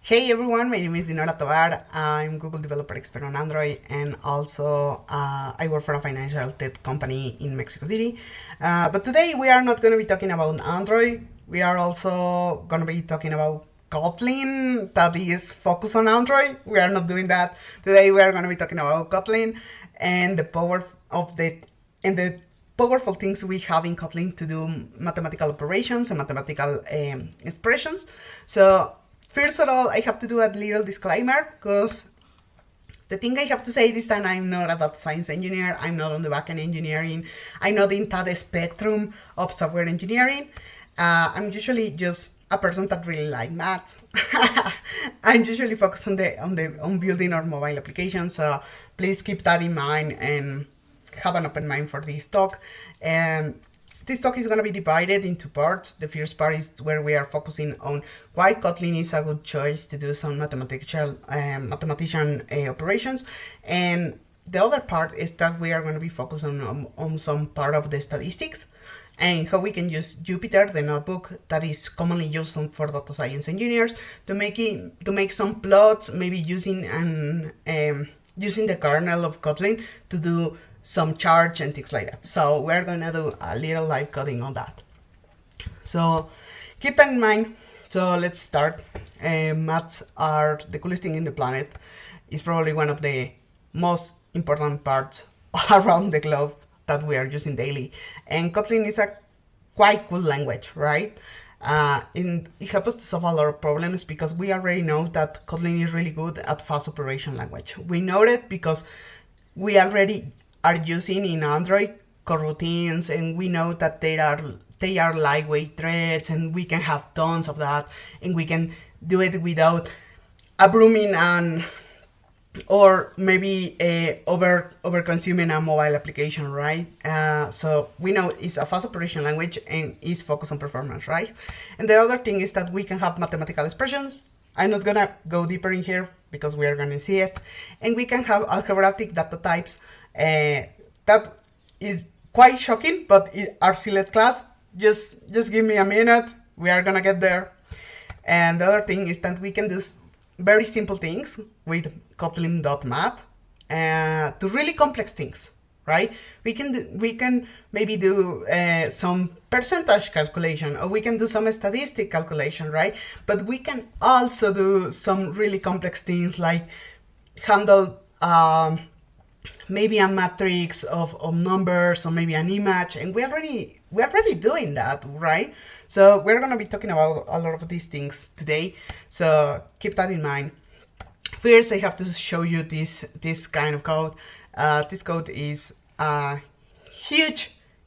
Hey everyone, my name is Dinora Tovar. I'm Google Developer Expert on Android, and also I work for a financial tech company in Mexico City. But today we are not going to be talking about Android. We are also going to be talking about Kotlin that is focused on Android. We are not doing that. Today we are going to be talking about Kotlin and the power of the powerful things we have in Kotlin to do mathematical operations and mathematical expressions. So first of all, I have to do a little disclaimer because the thing I have to say this time, I'm not a data science engineer. I'm not on the backend engineering. I'm not in that spectrum of software engineering. I'm usually just a person that really like math. I'm usually focused on building our mobile applications. So please keep that in mind and have an open mind for this talk. And this talk is going to be divided into parts. The first part is where we are focusing on why Kotlin is a good choice to do some mathematician operations. And the other part is that we are going to be focusing on some part of the statistics and how we can use Jupyter, the notebook that is commonly used for data science engineers, to make some plots, maybe using the kernel of Kotlin to do some charts and things like that. So we're gonna do a little live coding on that. So keep that in mind. So let's start. Maths are the coolest thing in the planet. It's probably one of the most important parts around the globe that we are using daily. And Kotlin is a quite cool language, right? And it helps us to solve a lot of problems because we already know that Kotlin is really good at fast operation language. We know it because we already are using in Android coroutines, and we know that they are lightweight threads, and we can have tons of that, and we can do it without abruming or maybe over consuming a mobile application, right? So we know it's a fast operation language and is focused on performance, right? And the other thing is that we can have mathematical expressions. I'm not gonna go deeper in here because we are gonna see it. And we can have algebraic data types. That is quite shocking, but our select class, just give me a minute, we are gonna get there. And the other thing is that we can do very simple things with Kotlin.math to really complex things, right? We can maybe do some percentage calculation, or we can do some statistic calculation, right? But we can also do some really complex things like handle maybe a matrix of numbers, or maybe an image, and we're already doing that, right? So we're going to be talking about a lot of these things today, so keep that in mind. First, I have to show you this kind of code. This code is a huge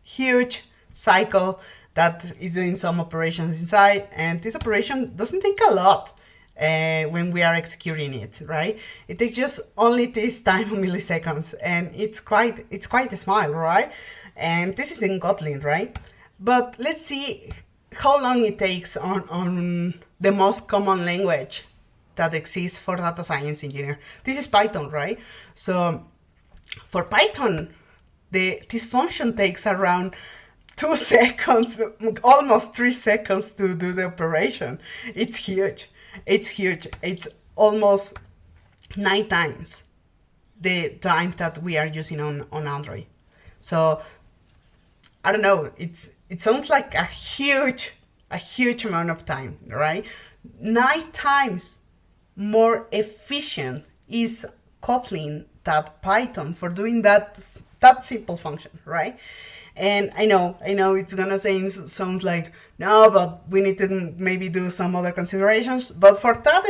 cycle that is doing some operations inside, and this operation doesn't take a lot when we are executing it, right? It takes just only this time of milliseconds, and it's quite small, right? And this is in Kotlin, right? But let's see how long it takes on the most common language that exists for data science engineer. This is Python, right? So for Python, this function takes around 2 seconds, almost 3 seconds to do the operation. It's huge. It's almost 9 times the time that we are using on Android. So I don't know, it sounds like a huge amount of time, right? 9 times more efficient is Kotlin than Python for doing that simple function, right? And I know it's gonna sound like, no, but we need to maybe do some other considerations. But for that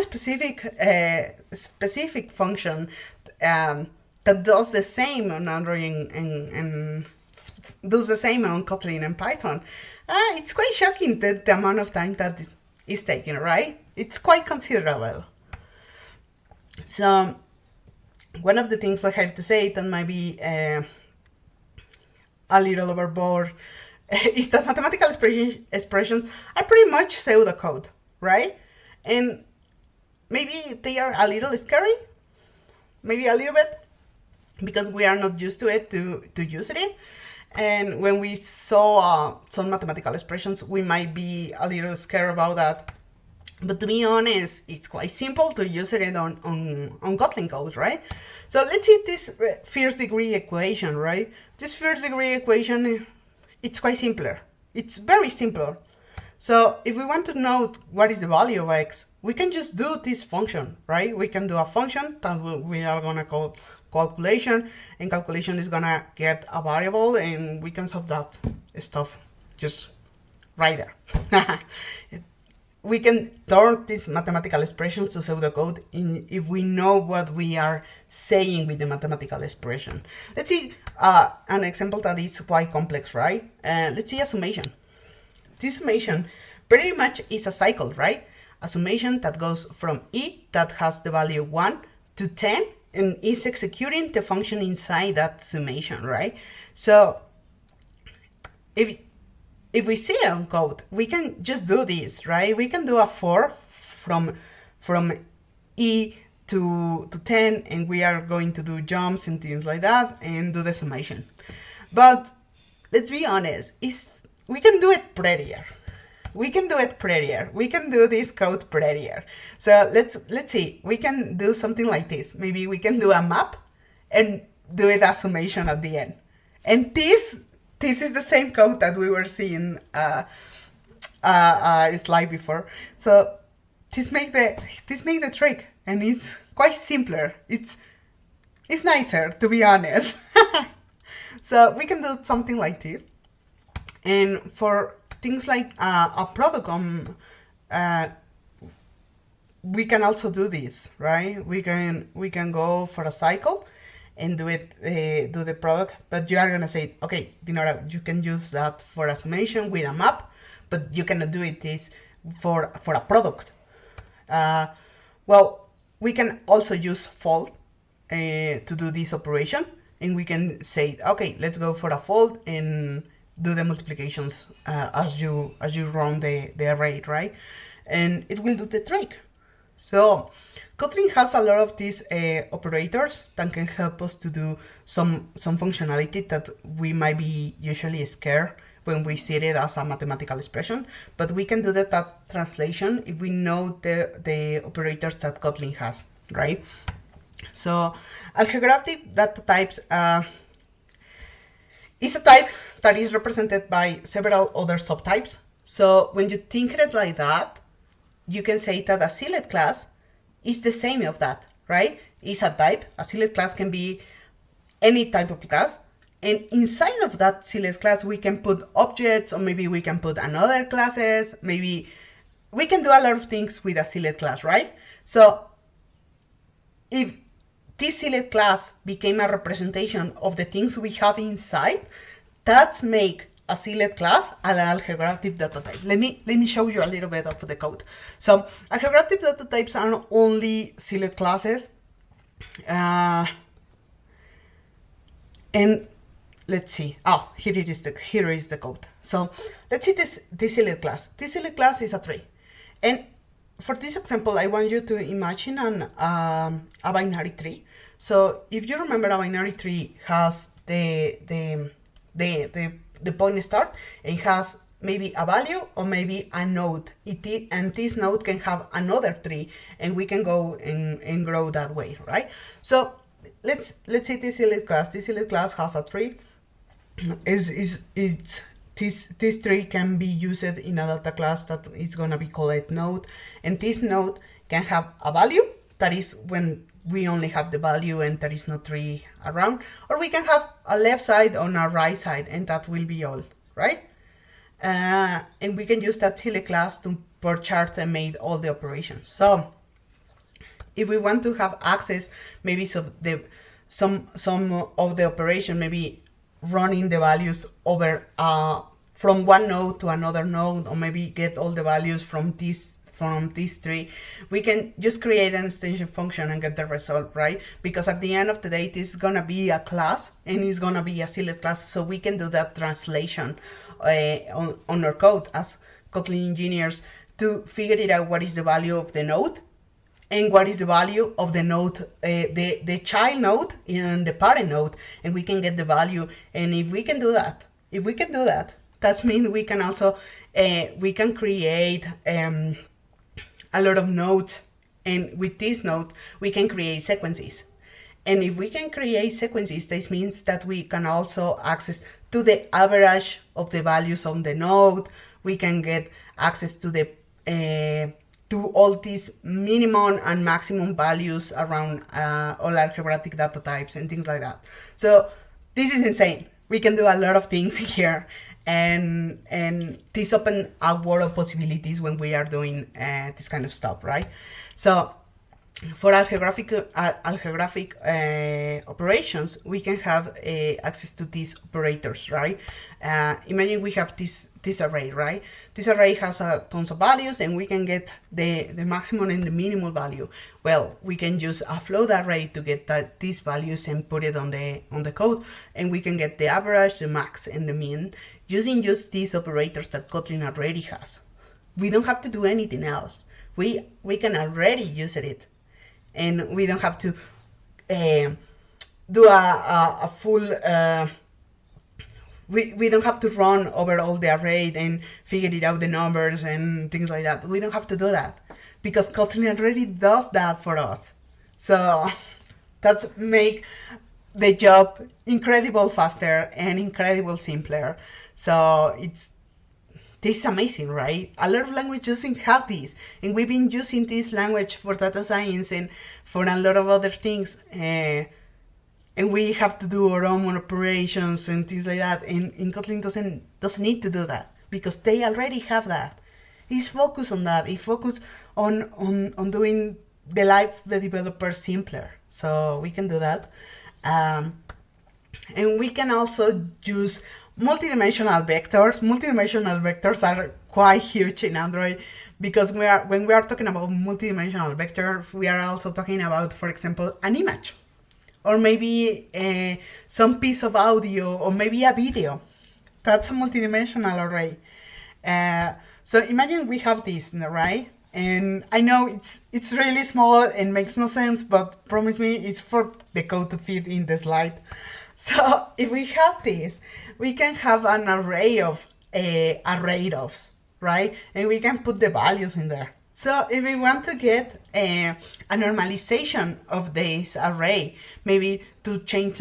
specific function that does the same on Android and does the same on Kotlin and Python, it's quite shocking the amount of time that is taken, right? It's quite considerable. So one of the things I have to say that might be a little overboard is that mathematical expressions are pretty much pseudocode, right? And maybe they are a little scary, maybe a little bit, because we are not used to it to use it. And when we saw some mathematical expressions, we might be a little scared about that. But to be honest, it's quite simple to use it on Kotlin code, right? So let's see this first degree equation, right? This first degree equation, it's quite simpler. It's very simple. So if we want to know what is the value of x, we can just do this function, right? We can do a function that we are gonna call calculation, and calculation is gonna get a variable, and we can solve that stuff just right there. We can turn these mathematical expressions to pseudocode if we know what we are saying with the mathematical expression. Let's see an example that is quite complex, right? Let's see a summation. This summation pretty much is a cycle, right? A summation that goes from e that has the value 1 to 10 and is executing the function inside that summation, right? So if we see it on code, we can just do this, right? We can do a for from e to 10, and we are going to do jumps and things like that and do the summation. But let's be honest, we can do it prettier. We can do it prettier. We can do this code prettier. So let's see. We can do something like this. Maybe we can do a map and do it as summation at the end. And this is the same code that we were seeing slide before. So this make the trick, and it's quite simpler. It's nicer, to be honest. So we can do something like this. And for things like a product, we can also do this, right? We can go for a cycle and do the product, but you are gonna say, okay, Dinora, you can use that for a summation with a map, but you cannot do this for a product. Well, we can also use fold to do this operation, and we can say, okay, let's go for a fold and do the multiplications as you run the array, right? And it will do the trick. So Kotlin has a lot of these operators that can help us to do some functionality that we might be usually scared when we see it as a mathematical expression, but we can do that translation if we know the operators that Kotlin has, right? So algebraic data types is a type that is represented by several other subtypes. So when you think of it like that, you can say that a select class is the same of that, right? It's a type. A select class can be any type of class. And inside of that select class, we can put objects, or maybe we can put another classes. Maybe we can do a lot of things with a select class, right? So if this select class became a representation of the things we have inside, that make a select class an algebraic data type. Let me show you a little bit of the code. So algebraic data types are not only select classes, and let's see. Oh, here is the code. So let's see this select class. This select class is a tree, and for this example, I want you to imagine a binary tree. So if you remember, a binary tree has the point start, and has maybe a value or maybe a node. And this node can have another tree, and we can go and grow that way, right? So let's see this select class. This select class has a tree. This tree can be used in a data class that is gonna be called node, and this node can have a value that is when we only have the value and there is no tree around, or we can have a left side on a right side, and that will be all, right? And we can use that select class to per chart and make all the operations. So if we want to have access, maybe some of the operation, maybe running the values over from one node to another node, or maybe get all the values from this tree, we can just create an extension function and get the result, right? Because at the end of the day, this is gonna be a class, and it's gonna be a select class, so we can do that translation on our code as Kotlin engineers to figure it out what is the value of the node and what is the value of the node, the child node and the parent node, and we can get the value. And if we can do that, that means we can also we can create a lot of nodes, and with this node we can create sequences. And if we can create sequences, this means that we can also access to the average of the values on the node. We can get access to the to all these minimum and maximum values around all algebraic data types and things like that. So this is insane. We can do a lot of things here, and this opens a world of possibilities when we are doing this kind of stuff, right? So for algebraic operations, we can have access to these operators, right? Imagine we have this array, right? This array has tons of values, and we can get the maximum and the minimal value. Well, we can use a float array to get these values and put it on the code, and we can get the average, the max, and the mean using just these operators that Kotlin already has. We don't have to do anything else. We can already use it. And we don't have to do a full, we don't have to run over all the array and figure it out the numbers and things like that. We don't have to do that because Kotlin already does that for us. So that's make the job incredible faster and incredible simpler. So this is amazing, right? A lot of languages doesn't have this, and we've been using this language for data science and for a lot of other things, and we have to do our own operations and things like that. And Kotlin doesn't need to do that because they already have that. It's focused on that. It's focused on doing the life of the developer simpler. So we can do that, and we can also use multidimensional vectors. Multidimensional vectors are quite huge in Android because when we are talking about multidimensional vector, we are also talking about, for example, an image, or maybe some piece of audio, or maybe a video. That's a multidimensional array. So imagine we have this, right? And I know it's really small and makes no sense, but promise me it's for the code to fit in the slide. So if we have this, we can have an array of array-ofs, right? And we can put the values in there. So if we want to get a normalization of this array, maybe to change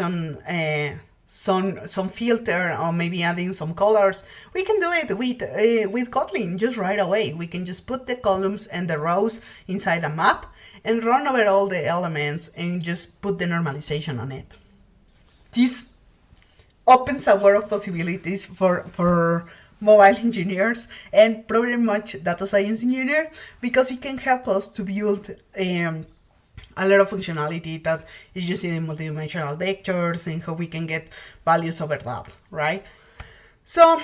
some filter, or maybe adding some colors, we can do it with Kotlin just right away. We can just put the columns and the rows inside a map and run over all the elements and just put the normalization on it. This opens a world of possibilities for mobile engineers and pretty much data science engineers, because it can help us to build a lot of functionality that is using multidimensional vectors and how we can get values over that, right? So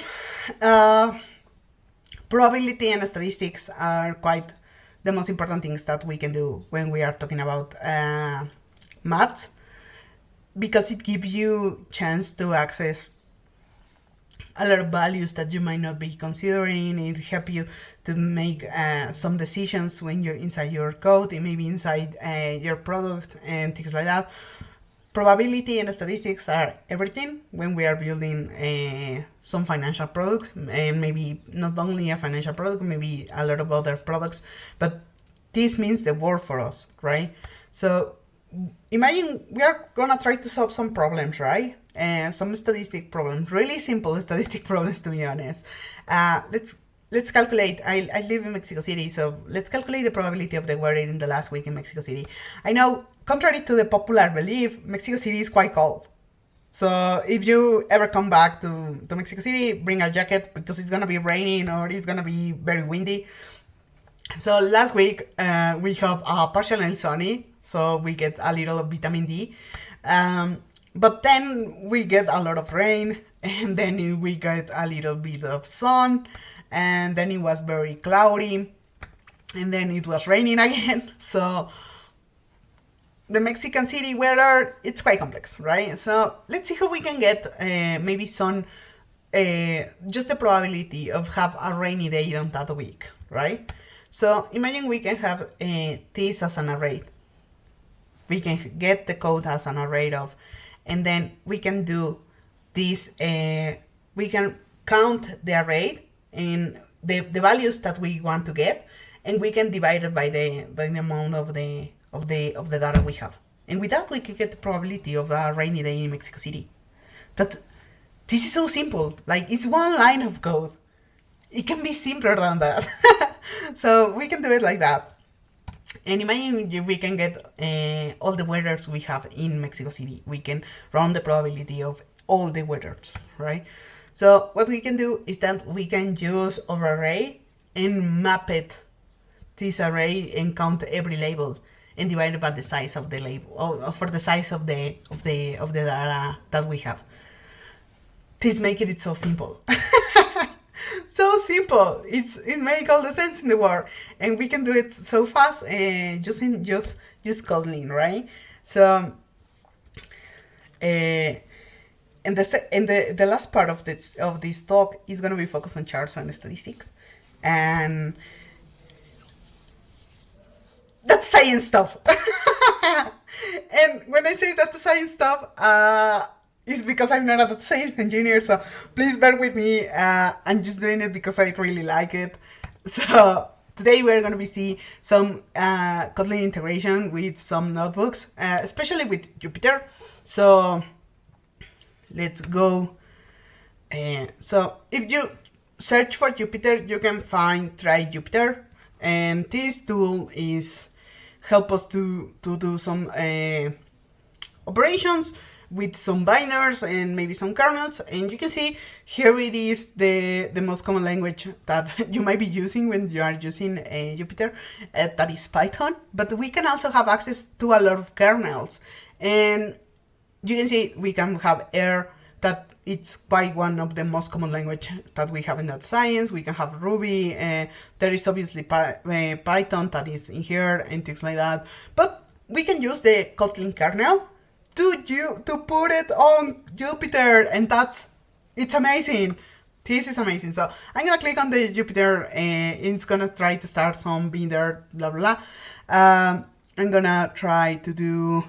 probability and statistics are quite the most important things that we can do when we are talking about maths, because it gives you chance to access a lot of values that you might not be considering. It helps you to make some decisions when you're inside your code and maybe inside your product and things like that. Probability and statistics are everything when we are building some financial products, and maybe not only a financial product, maybe a lot of other products, but this means the world for us, right? So imagine we are gonna try to solve some problems, right? And some statistic problems, really simple statistic problems, to be honest. Let's calculate. I live in Mexico City, so let's calculate the probability of the weather in the last week in Mexico City. I know, contrary to the popular belief, Mexico City is quite cold. So if you ever come back to Mexico City, bring a jacket because it's gonna be raining or it's gonna be very windy. So last week we have partially sunny, so we get a little of vitamin D. But then we get a lot of rain, and then we get a little bit of sun, and then it was very cloudy, and then it was raining again. So the Mexican City weather, it's quite complex, right? So let's see how we can get maybe some, just the probability of have a rainy day on that week, right? So imagine we can have this as an array. We can get the code as an array of, and then we can do this, we can count the array and the values that we want to get, and we can divide it by the amount of the data we have. And with that, we can get the probability of a rainy day in Mexico City. This is so simple. Like, it's one line of code. It can be simpler than that. So we can do it like that. And imagine we can get all the weathers we have in Mexico City. We can run the probability of all the weathers, right? So what we can do is that we can use our array and map it, this array, and count every label and divide it by the size of the label, or for the size of the data that we have. This makes it so simple. So simple. It makes all the sense in the world, and we can do it so fast using just Kotlin, right? So, and the last part of this talk is going to be focused on charts and statistics, and that's science stuff. And when I say that's science stuff, it's because I'm not a data science engineer, so please bear with me. I'm just doing it because I really like it. So today we're going to be seeing some Kotlin integration with some notebooks, especially with Jupyter. So let's go. So if you search for Jupyter, you can find Try Jupyter, and this tool is help us to do some operations with some binaries and maybe some kernels. And you can see here it is the most common language that you might be using when you are using Jupyter, that is Python. But we can also have access to a lot of kernels, and you can see we can have R, that it's quite one of the most common language that we have in data science. We can have Ruby, there is obviously Python that is in here and things like that. But we can use the Kotlin kernel to put it on Jupyter, and it's amazing. This is amazing. So I'm gonna click on the Jupyter, and it's gonna try to start some binder, blah blah blah. I'm gonna try to do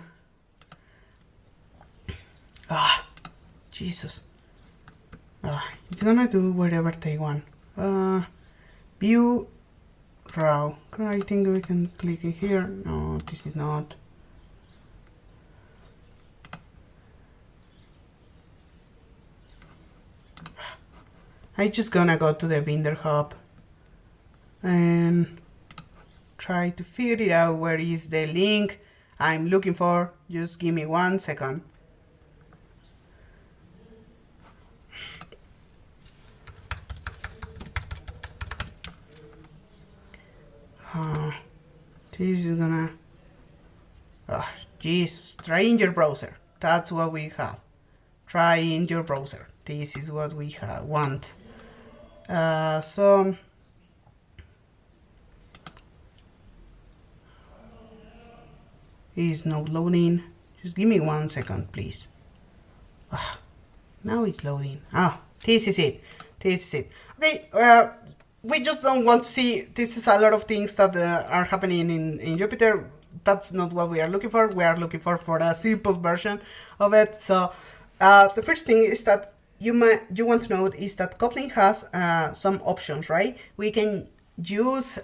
Jesus. It's gonna do whatever they want. View raw. I think we can click in here. No, this is not. I'm just gonna go to the Binder Hub and try to figure it out where is the link I'm looking for. Just give me 1 second. This is gonna, Jesus, try in your browser. That's what we have. Try in your browser. This is what we want. So it's not loading. Just give me 1 second, please. Now it's loading. This is it. This is it. Okay. We just don't want to see, this is a lot of things that are happening in Jupyter. That's not what we are looking for. We are looking for a simple version of it. So the first thing is that you want to know is that Kotlin has some options, right? We can use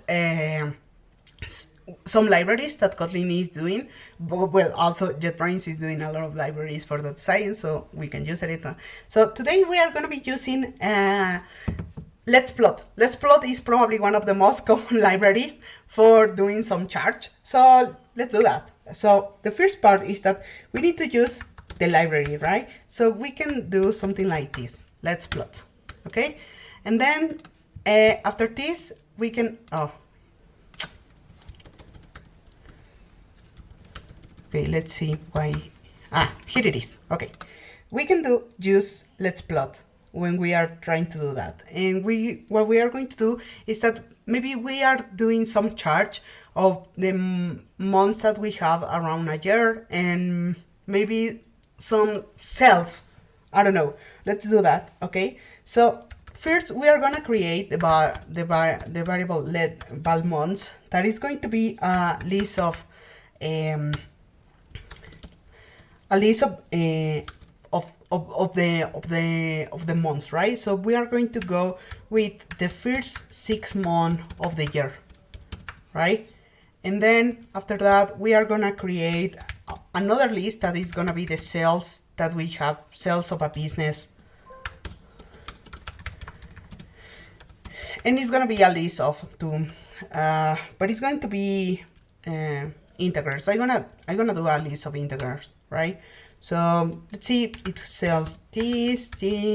some libraries that Kotlin is doing. Well, also JetBrains is doing a lot of libraries for data science, so we can use it. So today we are going to be using Let's Plot. Let's Plot is probably one of the most common libraries for doing some charts. So let's do that. So the first part is that we need to use the library, right? So we can do something like this. Let's Plot. Okay. And then after this, we can, okay, let's see why. Here it is. Okay. We can use Let's Plot when we are trying to do that. And what we are going to do is that maybe we are doing some chart of the months that we have around a year, and maybe some cells. I don't know. Let's do that. Okay. So first we are going to create the variable val months that is going to be a list of the months, right? So we are going to go with the first 6 months of the year. right? And then after that, we are gonna create another list that is gonna be the sales that we have, sales of a business. And it's gonna be a list of two, but it's going to be integers. I'm gonna do a list of integers, right? So let's see, it sells this,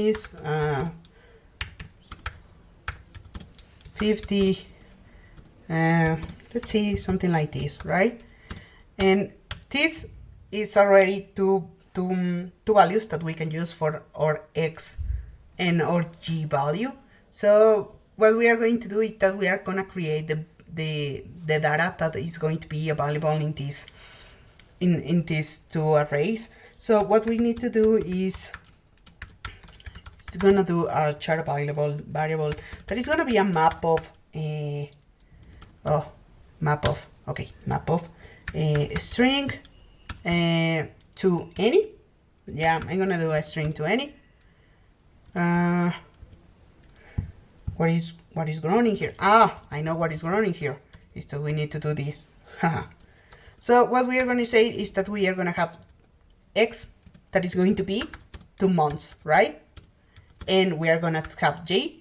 50, let's see, something like this, right? And this is already two values that we can use for our X and our G value. So what we are going to do is that we are going to create the data that is going to be available in these two arrays. So what we need to do is going to do a chart available variable that is going to be a map of map of string to any. Yeah, I'm going to do a string to any. What is running here? I know what is running here. Is that we need to do this. So what we are going to say is that we are going to have X that is going to be 2 months, right? And we are going to have J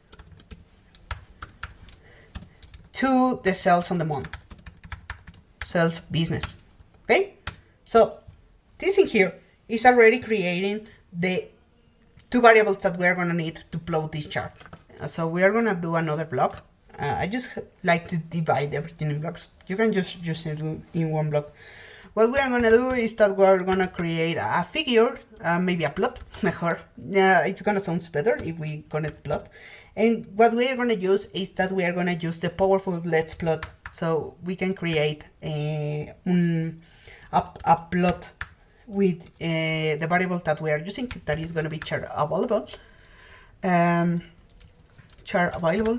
to the sales on the month, sales business. Okay, so this in here is already creating the two variables that we are going to need to plot this chart. So we are going to do another block. I just like to divide everything in blocks. You can just use it in one block. What we are going to do is that we're going to create a figure, maybe a plot, mejor. Yeah, it's going to sound better if we connect plot. And what we are going to use is that we are going to use the powerful let's plot. So we can create a plot with the variable that we are using, that is going to be chart available. Chart available.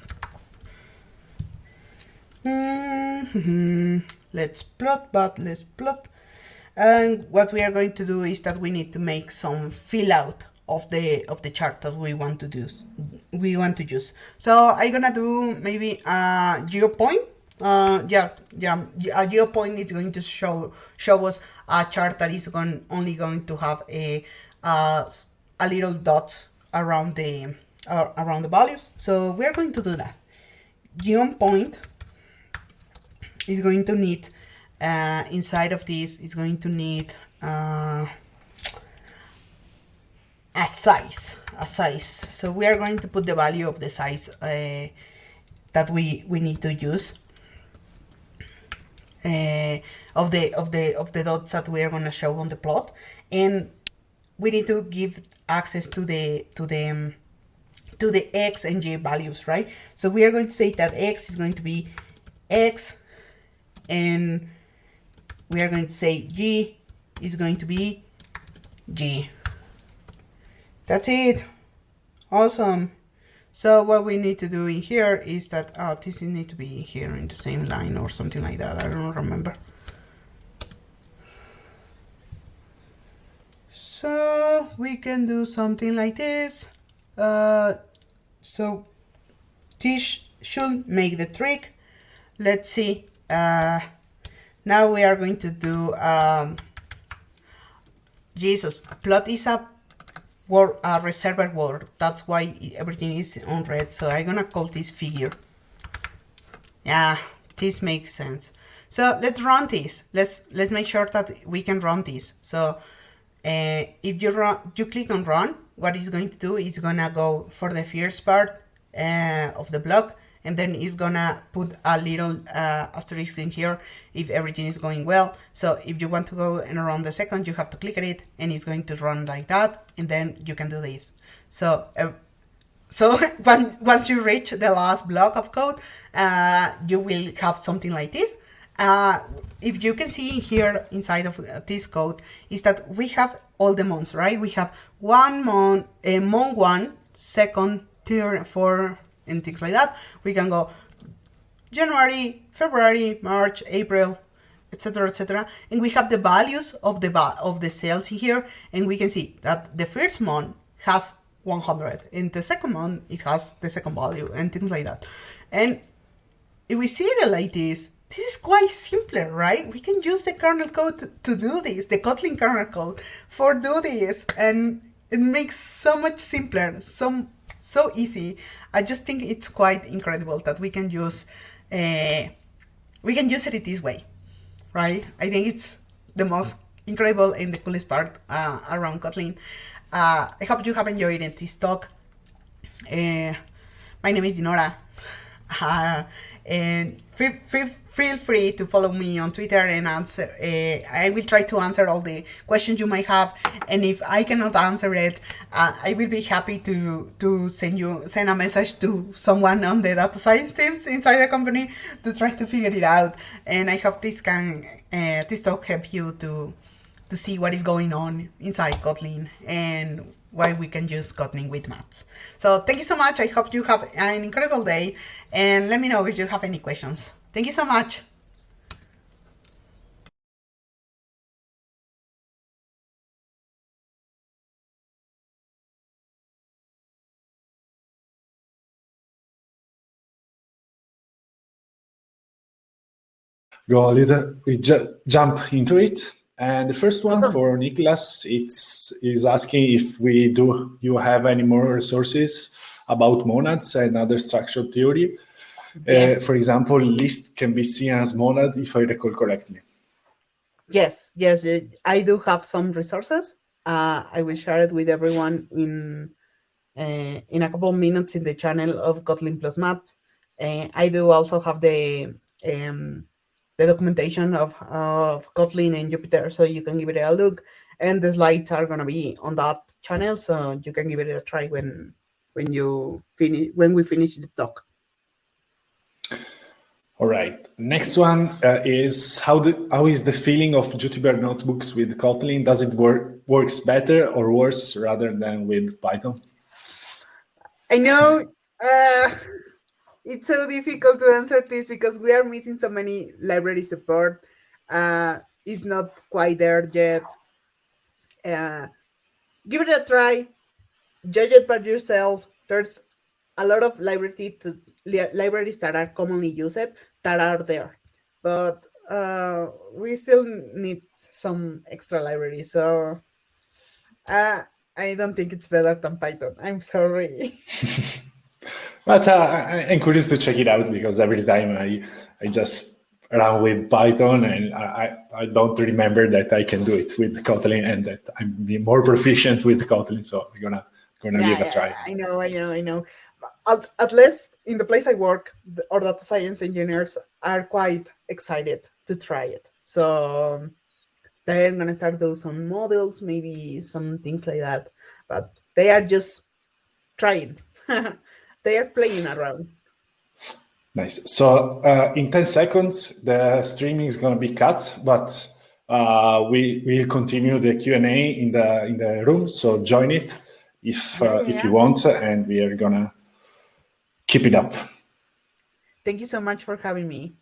Let's plot. And what we are going to do is that we need to make some fill out of the chart that we want to use. So I'm gonna do maybe a GeoPoint. A GeoPoint is going to show us a chart that is only going to have a little dots around the values. So we are going to do that. GeoPoint is going to need inside of this is going to need a size. So we are going to put the value of the size that we need to use of the dots that we are going to show on the plot, and we need to give access to the X and Y values, right? So we are going to say that X is going to be X, and we are going to say G is going to be G. That's it. Awesome. So what we need to do in here is that this need to be here in the same line or something like that. I don't remember. So we can do something like this. So this should make the trick. Let's see. Now we are going to do Jesus. Plot is a word, a reserved word. That's why everything is on red. So I'm gonna call this figure. Yeah, this makes sense. So let's run this. Let's make sure that we can run this. So if you click on run, what it's going to do is gonna go for the first part of the block, and then it's gonna put a little asterisk in here if everything is going well. So if you want to go and run the second, you have to click at it, and it's going to run like that, and then you can do this. So once you reach the last block of code, you will have something like this. If you can see here inside of this code is that we have all the months, right? We have 1 month, month 1, second, third, fourth, and things like that. We can go January, February, March, April, etc., and we have the values of the sales here, and we can see that the first month has 100, and the second month it has the second value, and things like that. And if we see it like this is quite simpler, right? We can use the kernel code to do this, the Kotlin kernel code for do this, and it makes so much simpler, so easy. I just think it's quite incredible that we can use it this way, right? I think it's the most incredible and the coolest part around Kotlin. I hope you have enjoyed this talk. My name is Dinora. And feel free to follow me on Twitter and answer. I will try to answer all the questions you might have, and if I cannot answer it, I will be happy to send a message to someone on the data science teams inside the company to try to figure it out. And I hope this talk help you to see what is going on inside Kotlin and why we can use Kotlin with maths. So thank you so much. I hope you have an incredible day, and let me know if you have any questions. Thank you so much. Go a little, jump into it. And the first one for Nicholas, is asking if you have any more resources about monads and other structured theory. Yes. For example, list can be seen as monad, if I recall correctly. Yes, I do have some resources. I will share it with everyone in a couple of minutes in the channel of Kotlin plus Math. I do also have the documentation of Kotlin and Jupyter, so you can give it a look. And the slides are gonna be on that channel, so you can give it a try when we finish the talk. All right. Next one is how is the feeling of Jupyter notebooks with Kotlin? Does it works better or worse rather than with Python? I know it's so difficult to answer this because we are missing so many library support. It's not quite there yet. Give it a try. Judge it by yourself. There's a lot of libraries that are commonly used that are there, but we still need some extra libraries. So I don't think it's better than Python. I'm sorry. But I'm curious to check it out because every time I just run with Python and I don't remember that I can do it with Kotlin and that I'm more proficient with Kotlin. So I'm gonna give it a try. I know. At least in the place I work, our data science engineers are quite excited to try it. So they're gonna start doing some models, maybe some things like that. But they are just trying. They are playing around. Nice. So in 10 seconds, the streaming is going to be cut, but we will continue the Q&A in the room. So join it if you want, and we are going to keep it up. Thank you so much for having me.